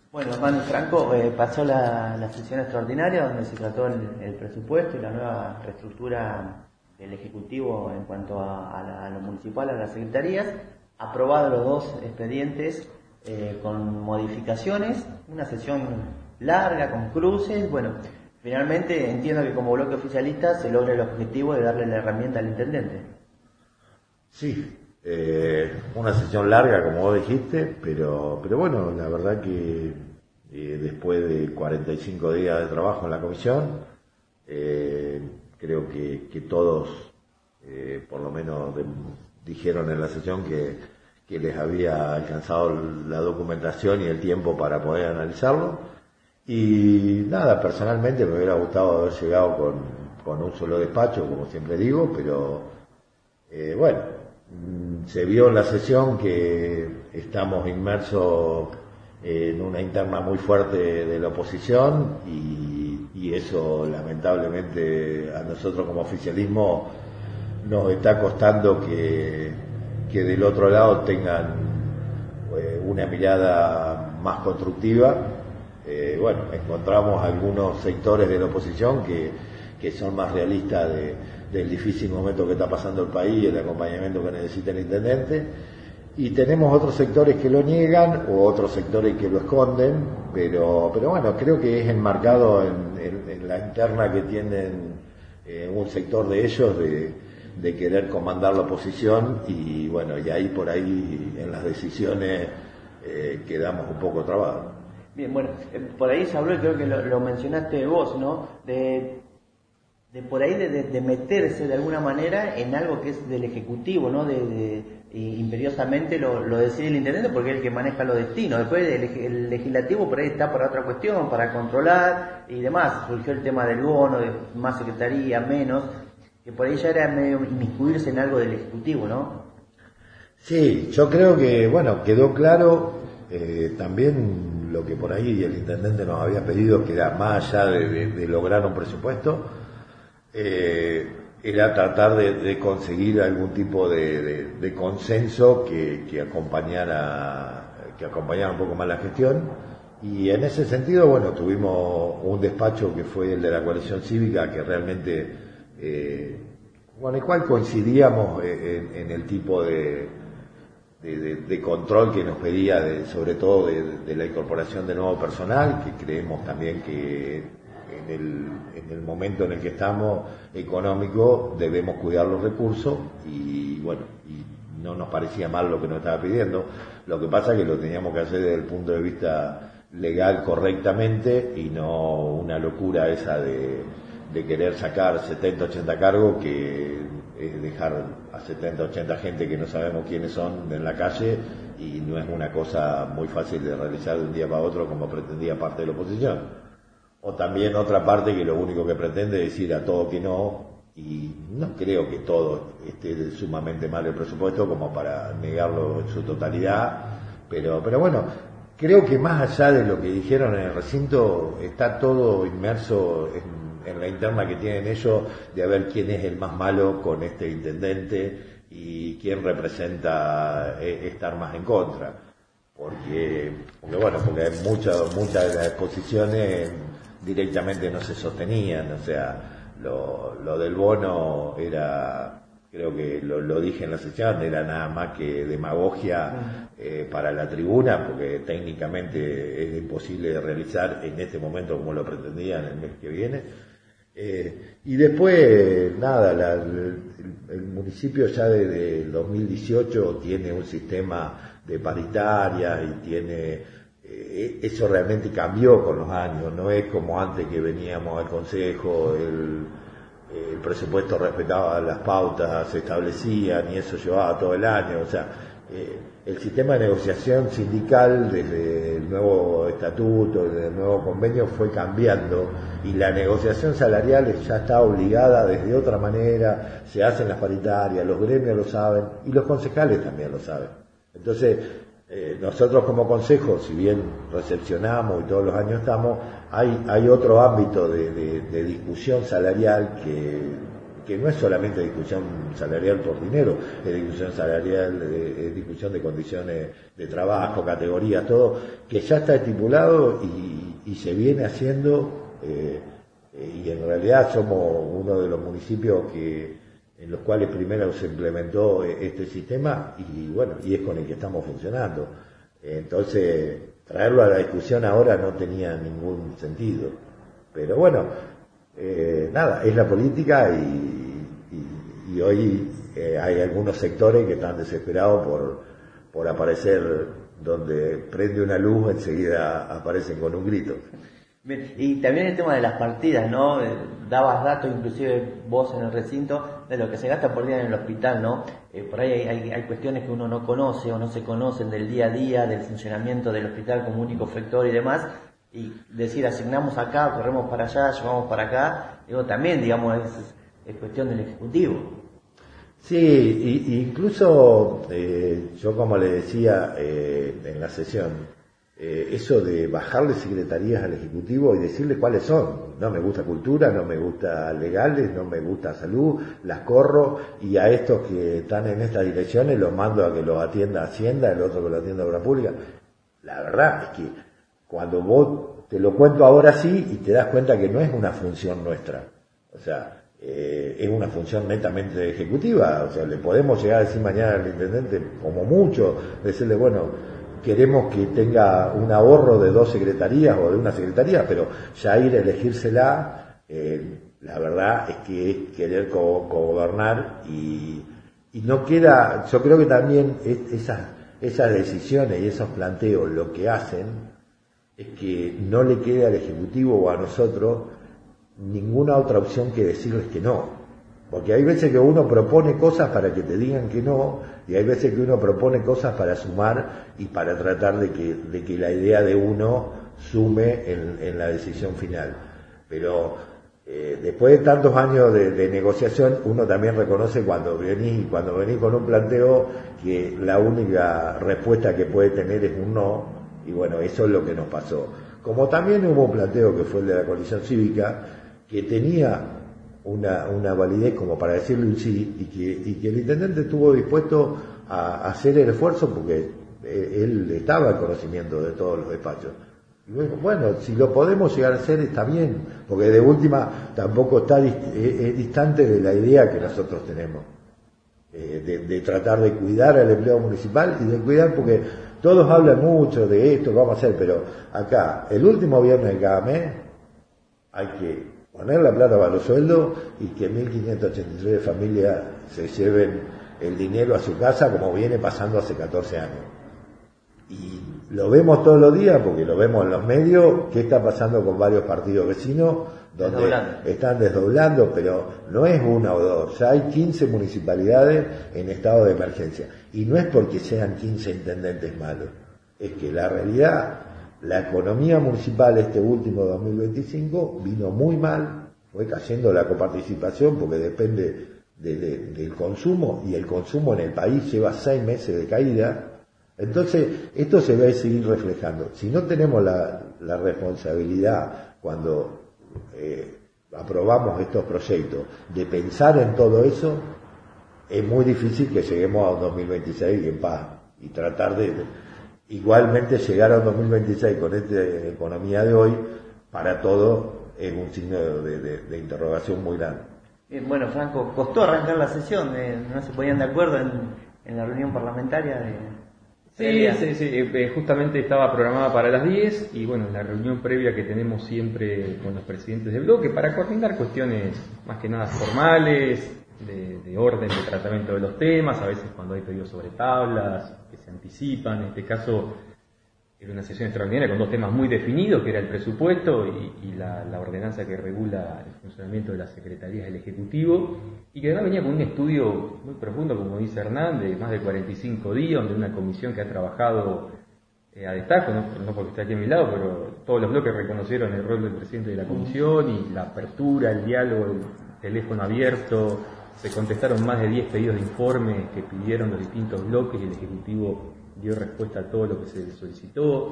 Bueno, Manu Franco, pasó la sesión extraordinaria donde se trató el presupuesto y la nueva reestructura del Ejecutivo en cuanto a lo municipal, a las secretarías. Aprobados los dos expedientes con modificaciones, una sesión larga, con cruces. Bueno, finalmente entiendo que como bloque oficialista se logra el objetivo de darle la herramienta al intendente. Sí, una sesión larga, como vos dijiste, pero bueno, la verdad que después de 45 días de trabajo en la comisión, creo que todos, por lo menos dijeron en la sesión que les había alcanzado la documentación y el tiempo para poder analizarlo. Y nada, personalmente me hubiera gustado haber llegado con un solo despacho, como siempre digo, pero bueno, se vio en la sesión que estamos inmersos en una interna muy fuerte de la oposición y eso lamentablemente a nosotros como oficialismo nos está costando que del otro lado tengan una mirada más constructiva. Bueno, encontramos algunos sectores de la oposición que son más realistas del difícil momento que está pasando el país, el acompañamiento que necesita el intendente, y tenemos otros sectores que lo niegan o otros sectores que lo esconden, pero bueno, creo que es enmarcado en la interna que tienen un sector de ellos de querer comandar la oposición y bueno, y ahí por ahí en las decisiones quedamos un poco trabados. Bien, bueno, por ahí se habló y creo que lo mencionaste vos, ¿no? De por ahí de meterse de alguna manera en algo que es del Ejecutivo, ¿no? Imperiosamente lo decide el intendente porque es el que maneja los destinos. Después el legislativo por ahí está para otra cuestión, para controlar y demás. Surgió el tema del bono, de más secretaría, menos, que por ahí ya era medio inmiscuirse en algo del Ejecutivo, ¿no? Sí, yo creo que, bueno, quedó claro también lo que por ahí el intendente nos había pedido, que era más allá de lograr un presupuesto, era tratar de conseguir algún tipo de consenso que acompañara un poco más la gestión. Y en ese sentido, bueno, tuvimos un despacho que fue el de la coalición cívica, que realmente con el cual coincidíamos en el tipo de control que nos pedía, sobre todo de la incorporación de nuevo personal, que creemos también que en el momento en el que estamos económico debemos cuidar los recursos y bueno, y no nos parecía mal lo que nos estaba pidiendo. Lo que pasa es que lo teníamos que hacer desde el punto de vista legal correctamente y no una locura esa de querer sacar 70, 80 cargos, que es dejar a 70, 80 gente que no sabemos quiénes son en la calle, y no es una cosa muy fácil de realizar de un día para otro como pretendía parte de la oposición. O también otra parte que lo único que pretende es decir a todo que no, y no creo que todo esté sumamente mal el presupuesto como para negarlo en su totalidad, pero bueno, creo que más allá de lo que dijeron en el recinto, está todo inmerso en la interna que tienen ellos de a ver quién es el más malo con este intendente y quién representa estar más en contra. Porque muchas de las exposiciones directamente no se sostenían, o sea, lo del bono era, creo que lo dije en la sesión, era nada más que demagogia para la tribuna, porque técnicamente es imposible de realizar en este momento como lo pretendían el mes que viene. Y después, nada, el municipio ya desde el 2018 tiene un sistema de paritarias y tiene... eso realmente cambió con los años, no es como antes que veníamos al consejo, el presupuesto respetaba las pautas, se establecían y eso llevaba todo el año. O sea, el sistema de negociación sindical desde el nuevo estatuto, desde el nuevo convenio fue cambiando y la negociación salarial ya está obligada desde otra manera, se hacen las paritarias, los gremios lo saben y los concejales también lo saben. Entonces, nosotros como consejo, si bien recepcionamos y todos los años estamos, hay otro ámbito de discusión salarial que no es solamente discusión salarial por dinero, es discusión salarial, es discusión de condiciones de trabajo, categorías, todo, que ya está estipulado y se viene haciendo, y en realidad somos uno de los municipios en los cuales primero se implementó este sistema y bueno, y es con el que estamos funcionando. Entonces, traerlo a la discusión ahora no tenía ningún sentido. Pero bueno, nada, es la política y hoy hay algunos sectores que están desesperados por aparecer donde prende una luz, enseguida aparecen con un grito. Bien, y también el tema de las partidas, ¿no? Dabas datos, inclusive vos en el recinto, de lo que se gasta por día en el hospital, ¿no? Por ahí hay cuestiones que uno no conoce o no se conocen del día a día, del funcionamiento del hospital como único factor y demás, y decir, asignamos acá, corremos para allá, llevamos para acá, digo, también, digamos, es cuestión del Ejecutivo. Sí, incluso yo como le decía en la sesión, eso de bajarle secretarías al Ejecutivo y decirle cuáles son. No me gusta cultura, no me gusta legales, no me gusta salud, las corro y a estos que están en estas direcciones los mando a que los atienda Hacienda, el otro que lo atienda Obra Pública. La verdad es que cuando vos te lo cuento ahora sí y te das cuenta que no es una función nuestra. O sea, es una función netamente ejecutiva. O sea, le podemos llegar a decir mañana al intendente, como mucho, decirle, bueno, queremos que tenga un ahorro de 2 secretarías o de una secretaría, pero ya ir a elegírsela, la verdad es que es querer cogobernar y no queda, yo creo que también esas decisiones y esos planteos lo que hacen es que no le quede al Ejecutivo o a nosotros ninguna otra opción que decirles que no. Porque hay veces que uno propone cosas para que te digan que no, y hay veces que uno propone cosas para sumar y para tratar de que la idea de uno sume en la decisión final. Pero después de tantos años de negociación, uno también reconoce cuando venís con un planteo que la única respuesta que puede tener es un no, y bueno, eso es lo que nos pasó. Como también hubo un planteo que fue el de la coalición cívica, que tenía una validez como para decirle un sí y que el intendente estuvo dispuesto a hacer el esfuerzo porque él estaba en conocimiento de todos los despachos. Y bueno, si lo podemos llegar a hacer está bien, porque de última tampoco es distante de la idea que nosotros tenemos, de tratar de cuidar al empleado municipal y de cuidar porque todos hablan mucho de esto, vamos a hacer, pero acá, el último viernes de cada mes, hay que poner la plata para los sueldos y que 1.583 familias se lleven el dinero a su casa como viene pasando hace 14 años. Y lo vemos todos los días porque lo vemos en los medios, qué está pasando con varios partidos vecinos donde están desdoblando, pero no es una o dos, ya hay 15 municipalidades en estado de emergencia. Y no es porque sean 15 intendentes malos, es que la realidad, la economía municipal este último 2025 vino muy mal, fue cayendo la coparticipación porque depende del consumo y el consumo en el país lleva 6 meses de caída. Entonces esto se va a seguir reflejando. Si no tenemos la responsabilidad cuando aprobamos estos proyectos de pensar en todo eso, es muy difícil que lleguemos a un 2026 en paz y tratar de igualmente llegar a un 2026 con esta economía de hoy, para todo es un signo de interrogación muy grande. Bueno, Franco, costó arrancar la sesión, no se ponían de acuerdo en la reunión parlamentaria Sí, justamente estaba programada para las 10 y bueno, la reunión previa que tenemos siempre con los presidentes del bloque para coordinar cuestiones más que nada formales, de orden de tratamiento de los temas, a veces cuando hay pedidos sobre tablas que se anticipan. En este caso era una sesión extraordinaria con 2 temas muy definidos, que era el presupuesto y la ordenanza que regula el funcionamiento de las secretarías del Ejecutivo, y que además venía con un estudio muy profundo, como dice Hernán, de más de 45 días, donde una comisión que ha trabajado a destajo, no porque esté aquí a mi lado, pero todos los bloques reconocieron el rol del presidente de la comisión y la apertura, el diálogo, el teléfono abierto. Se contestaron más de 10 pedidos de informe que pidieron los distintos bloques y el Ejecutivo dio respuesta a todo lo que se le solicitó.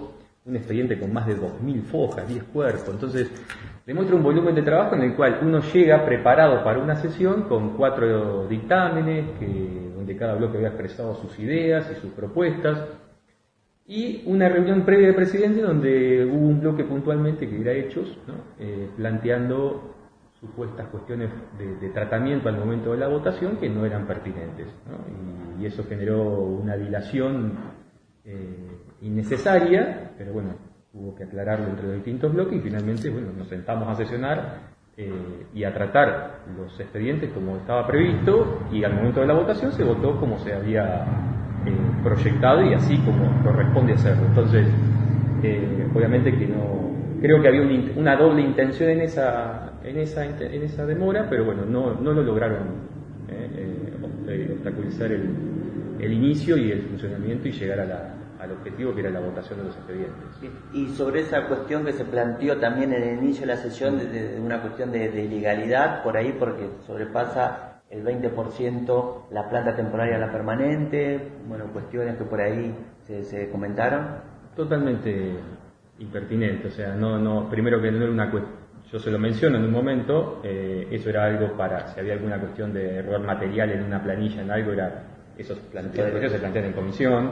un expediente con más de 2.000 fojas, 10 cuerpos. Entonces, demuestra un volumen de trabajo en el cual uno llega preparado para una sesión con 4 dictámenes, donde cada bloque había expresado sus ideas y sus propuestas, y una reunión previa del presidente donde hubo un bloque puntualmente que era hechos, ¿no? Planteando supuestas cuestiones de tratamiento al momento de la votación que no eran pertinentes, ¿no? Y eso generó una dilación innecesaria, pero bueno, hubo que aclararlo entre los distintos bloques y finalmente, bueno, nos sentamos a sesionar y a tratar los expedientes como estaba previsto, y al momento de la votación se votó como se había proyectado y así como corresponde hacerlo. Entonces, obviamente que no, creo que había una doble intención en esa demora, pero bueno, no lo lograron obstaculizar el inicio y el funcionamiento y llegar al objetivo que era la votación de los expedientes. Y sobre esa cuestión que se planteó también en el inicio de la sesión, de una cuestión de ilegalidad por ahí, porque sobrepasa el 20% la planta temporaria a la permanente, bueno, cuestiones que por ahí se comentaron. Totalmente impertinente, o sea, primero que no era una cuestión, yo se lo menciono en un momento, eso era algo para, si había alguna cuestión de error material en una planilla, en algo, esos planteos se plantean en comisión,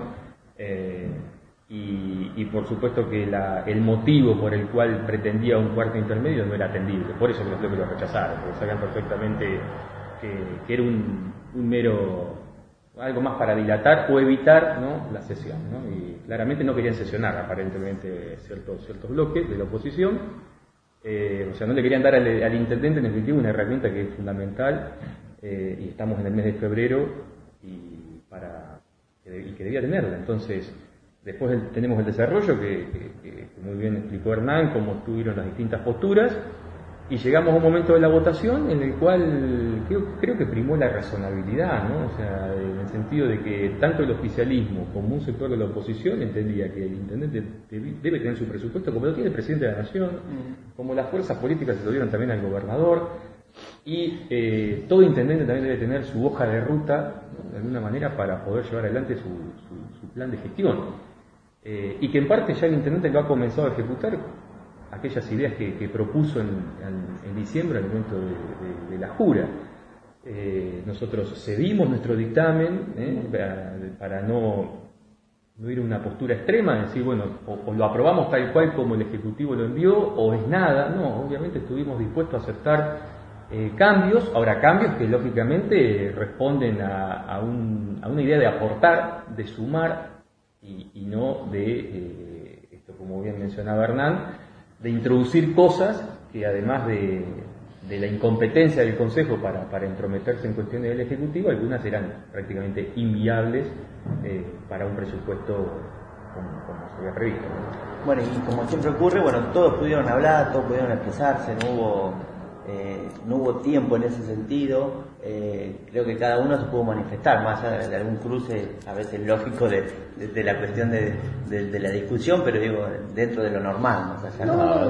y por supuesto que el motivo por el cual pretendía un cuarto intermedio no era atendible, por eso creo que lo rechazaron, porque sabían perfectamente que era un mero, algo más para dilatar o evitar, ¿no?, la sesión, ¿no? Y claramente no querían sesionar aparentemente ciertos bloques de la oposición, o sea, no le querían dar al intendente en efectivo una herramienta que es fundamental, y estamos en el mes de febrero y que debía tenerla. Entonces, después tenemos el desarrollo que muy bien explicó Hernán, cómo estuvieron las distintas posturas. Y llegamos a un momento de la votación en el cual creo que primó la razonabilidad, ¿no? O sea, en el sentido de que tanto el oficialismo como un sector de la oposición entendía que el intendente debe tener su presupuesto como lo tiene el presidente de la Nación, como las fuerzas políticas se lo dieron también al gobernador, y todo intendente también debe tener su hoja de ruta, ¿no?, de alguna manera, para poder llevar adelante su plan de gestión. Y que en parte ya el intendente lo ha comenzado a ejecutar, aquellas ideas que propuso en diciembre al momento de la jura. Nosotros cedimos nuestro dictamen para no ir a una postura extrema, decir, bueno, o lo aprobamos tal cual como el Ejecutivo lo envió, o es nada. No, obviamente estuvimos dispuestos a aceptar cambios, ahora cambios que lógicamente responden a una idea de aportar, de sumar, y no de, esto como bien mencionaba Hernán, de introducir cosas que además de la incompetencia del Consejo para entrometerse en cuestiones del Ejecutivo, algunas eran prácticamente inviables para un presupuesto como se había previsto, ¿no? Bueno, y como siempre ocurre, bueno, todos pudieron hablar, todos pudieron expresarse, no hubo tiempo en ese sentido. Creo que cada uno se pudo manifestar, más allá de algún cruce a veces lógico de la cuestión de la discusión, pero digo, dentro de lo normal, más allá.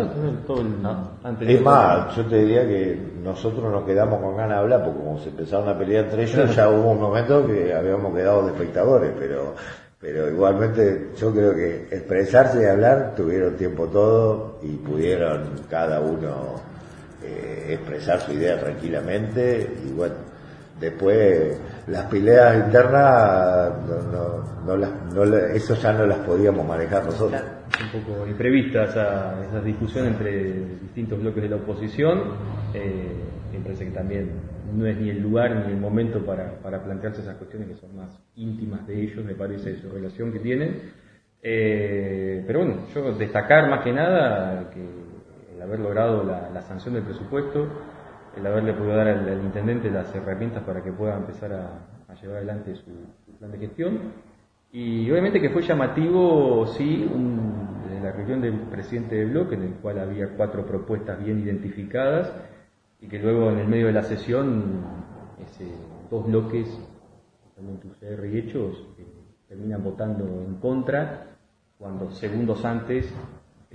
Es más, yo te diría que nosotros nos quedamos con ganas de hablar, porque como se empezaron a pelear entre ellos, ya hubo un momento que habíamos quedado de espectadores, pero igualmente yo creo que expresarse y hablar tuvieron tiempo todo y pudieron cada uno expresar su idea tranquilamente. Y bueno, después las peleas internas eso ya no las podíamos manejar nosotros. Un poco imprevista esa discusión entre distintos bloques de la oposición. Me parece que también no es ni el lugar ni el momento para plantearse esas cuestiones que son más íntimas de ellos, me parece, de su relación que tienen. Pero bueno, yo destacar más que nada que el haber logrado la sanción del presupuesto, el haberle podido dar al intendente las herramientas para que pueda empezar a llevar adelante su plan de gestión, y obviamente que fue llamativo, sí, la reunión del presidente del bloque, en el cual había 4 propuestas bien identificadas, y que luego en el medio de la sesión 2 bloques, totalmente UCR y Hechos, terminan votando en contra, cuando segundos antes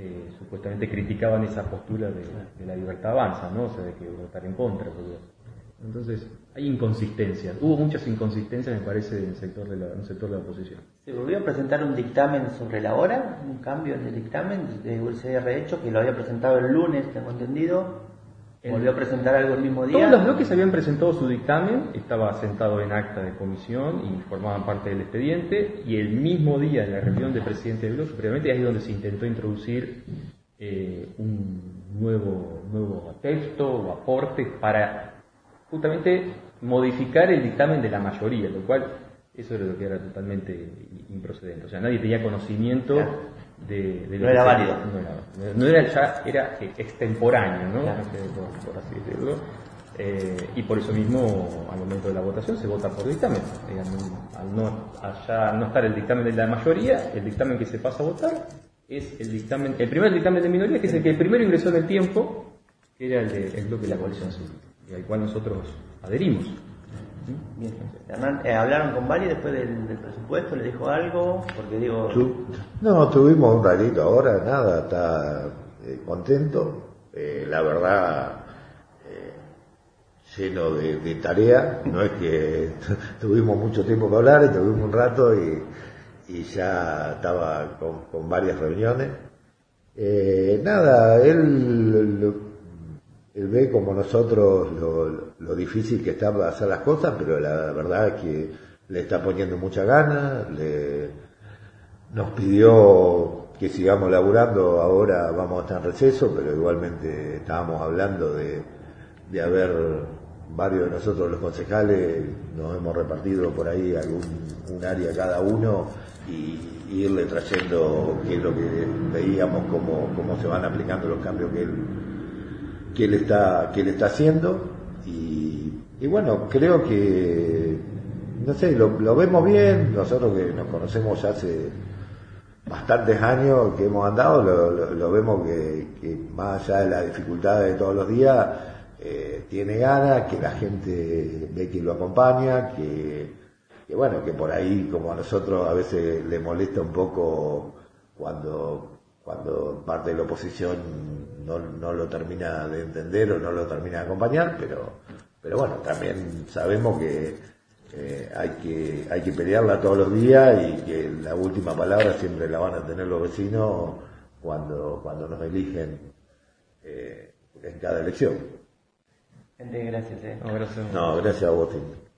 supuestamente criticaban esa postura de la Libertad Avanza, ¿no? O sea, de que votar en contra, porque Entonces, hay inconsistencias. Hubo muchas inconsistencias, me parece, en el sector de la oposición. Se volvió a presentar un dictamen sobre la hora, un cambio en el dictamen de UCR hecho, que lo había presentado el lunes, tengo entendido. Volvió a presentar algo el mismo día. Todos los bloques habían presentado su dictamen, estaba sentado en acta de comisión y formaban parte del expediente, y el mismo día en la reunión de presidente del bloque, previamente, ahí es donde se intentó introducir un nuevo texto o aporte para justamente modificar el dictamen de la mayoría, lo cual eso era lo que era totalmente improcedente. O sea, nadie tenía conocimiento de lo no era válido. No era ya, era extemporáneo, ¿no? Claro. Por así decirlo. Y por eso mismo, al momento de la votación, se vota por dictamen. Al no estar el dictamen de la mayoría, el dictamen que se pasa a votar es el primer dictamen de minoría, que es el que primero ingresó en el tiempo, que era el bloque de la coalición civil, y al cual nosotros adherimos. Bien. Hernán, ¿hablaron con Vali después del presupuesto? ¿Le dijo algo? Porque digo... No, tuvimos un ratito ahora, nada, está contento, la verdad, lleno de tarea, no es que tuvimos mucho tiempo para hablar, tuvimos un rato y ya estaba con varias reuniones. Nada, él ve como nosotros lo difícil que está para hacer las cosas, pero la verdad es que le está poniendo mucha ganas, nos pidió que sigamos laburando, ahora vamos a estar en receso, pero igualmente estábamos hablando de haber varios de nosotros los concejales, nos hemos repartido por ahí un área cada uno y irle trayendo qué es lo que veíamos, cómo se van aplicando los cambios que él está haciendo y bueno, creo que no sé, lo vemos bien, nosotros que nos conocemos ya hace bastantes años que hemos andado, lo vemos que más allá de las dificultades de todos los días, tiene ganas, que la gente ve que lo acompaña, que bueno, que por ahí como a nosotros a veces le molesta un poco cuando parte de la oposición no lo termina de entender o no lo termina de acompañar, pero bueno, también sabemos que hay que pelearla todos los días y que la última palabra siempre la van a tener los vecinos cuando nos eligen en cada elección. Gente, gracias. No, gracias. No, gracias a vos, Tim.